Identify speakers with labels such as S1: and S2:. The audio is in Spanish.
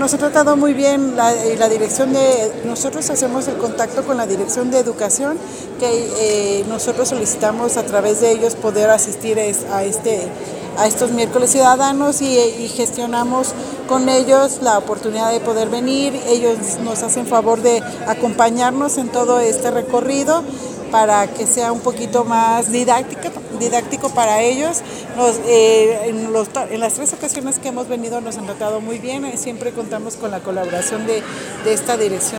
S1: nos ha tratado muy bien la dirección nosotros hacemos el contacto con la dirección de educación, que nosotros solicitamos a través de ellos poder asistir a estos miércoles ciudadanos y gestionamos con ellos la oportunidad de poder venir. Ellos nos hacen favor de acompañarnos en todo este recorrido para que sea un poquito más didáctico para ellos. En las 3 ocasiones que hemos venido nos han tratado muy bien, siempre contamos con la colaboración de esta dirección.